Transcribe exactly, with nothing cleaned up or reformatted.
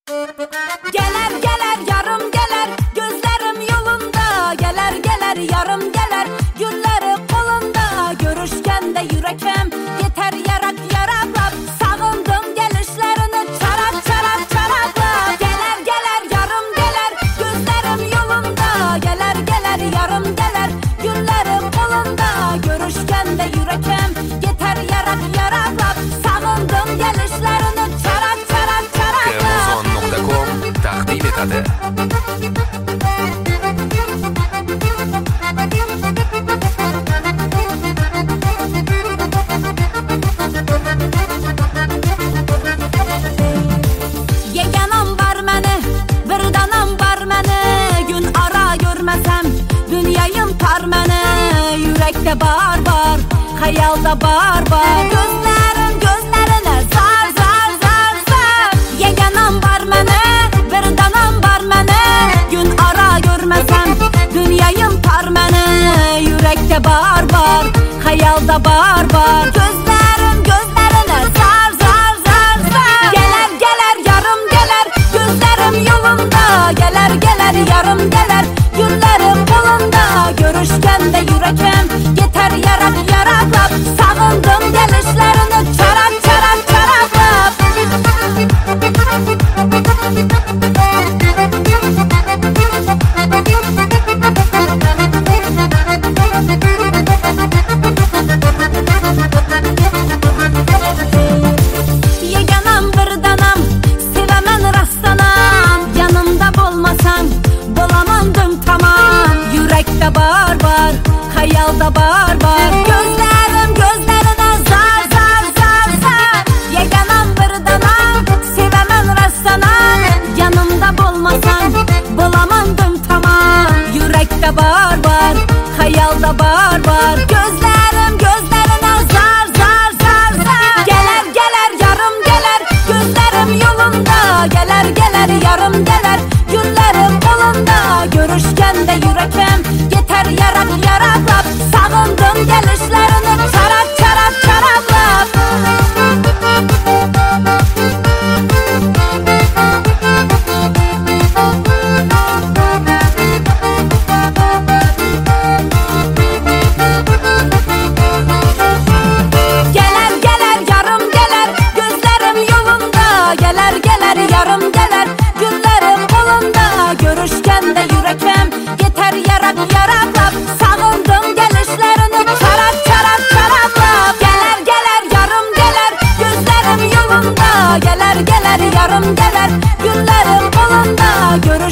Geler geler yarım geler, gözlerim yolunda. Geler geler yarım geler, gülleri kolunda. Görüşken de yürekim yeter yarak yaraklap. Sağındım gelişlerini çarak çarak çaraklap. Geler geler yarım geler, gözlerim yolunda. Geler geler yarım geler, gülleri kolunda. Görüşken de yürekim yeter yarak yaraklap. Sağındım gelişlerini çarak çarak çaraklap. Gemozon nokta com taqdim etadi. Yeganam var məni, bir danam var məni. Gün ara görməsəm, dünyayım tar məni. Yürekte bar bar, hayalda bar bar. Gözlerim gözlerine zar zar zar zar. Yeganam var məni, bir danam var məni. Gün ara görməsəm, dünyayım tar məni. Yürekte bar bar, hayalda bar bar. Gözlerim gözlerine zar zar zar zar. Geler geler yarım geler, gözlerim yolunda. Geler geler yarım geler, güllerim kolunda. Görüşken de yürekim yeter yarak yaraklap. Sağındım gelişlerini çarak çarak çaraklap. Yeganam bir danam, sevemen rastlanam. Yanımda bolmasan, bolamandım tamam. Yürekte bar bar, hayalda bar bar. Gözlerim gözlerine zar zar zar zar. Yeganam bir danam, sevemen rastlanam. Yanımda bolmasan, bolamandım tamam. Yürekte bar bar, hayalda bar bar. Gözlerim gözlerine zar zar zar zar. Geler geler yarım geler, gözlerim yolunda. Geler geler yarım geler, güllerim kolunda. Görüşken de yürekim yeter yarak yaraklap. Sağındım gelişlerini çarak çarak çaraklap. Geler geler yarım geler, gözlerim yolunda. Geler geler yarım geler, güllerim kolunda. Görüşken de yürekim yeter yarak yaraklap. Sağındım gelişlerini çarak çarak çaraklap. Geler geler yarım geler, gözlerim yolunda. Geler geler yarım geler, güllerim kolunda. Görüş